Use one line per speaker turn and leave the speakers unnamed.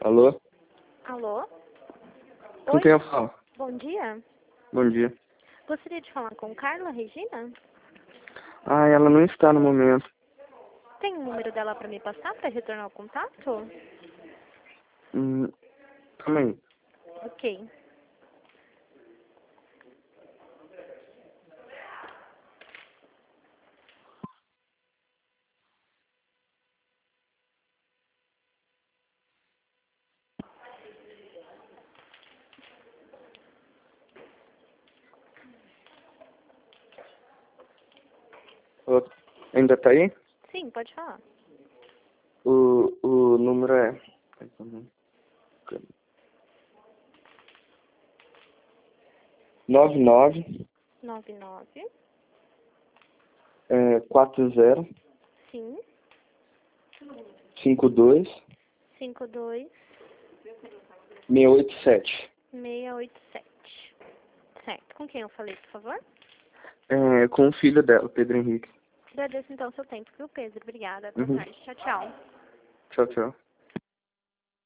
Alô?
Alô?
Com
Oi,
quem eu falo?
bom dia.
Bom dia.
Gostaria de falar com Carla Regina?
Ah, ela não está no momento.
Tem o número dela para me passar para retornar o contato?
Calma aí.
Ok.
Ô, ainda tá aí?
Sim, pode falar.
O número é... 99
99.
40
Sim.
52
52
687.
687. Certo. Com quem eu falei, por favor?
Com o filho dela, Pedro Henrique.
Agradeço então o seu tempo, viu, Pedro? Obrigada. Boa
Uhum.
tarde. Tchau, tchau.
Tchau, tchau.